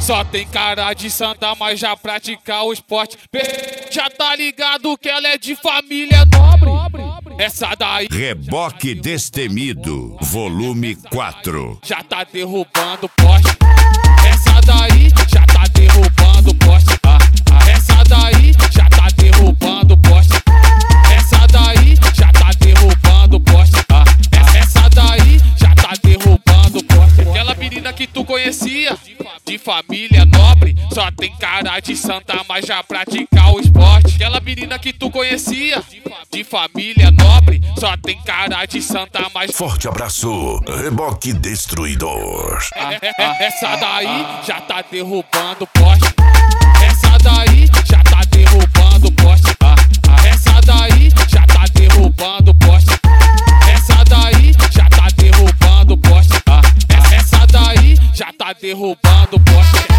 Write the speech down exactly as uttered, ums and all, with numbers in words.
Só tem cara de santa, mas já pratica o esporte. Já tá ligado que ela é de família nobre. Essa daí, Reboque Destemido, volume quatro. já tá derrubando poste. Essa daí já tá derrubando poste. Ah, ah, essa daí já tá derrubando poste. Essa daí já tá derrubando poste. Ah, essa daí já tá derrubando poste. Aquela menina que tu conhecia, de família nobre, só tem cara de santa, mas já pratica o esporte. Aquela menina que tu conhecia, de família nobre, só tem cara de santa, mas... Forte abraço, Reboque Destruidor. Ah, ah, essa daí já tá derrubando poste. Essa daí já tá derrubando poste. Ah, ah, essa daí já tá derrubando poste. Essa daí já tá derrubando poste. Ah, essa daí já tá derrubando poste.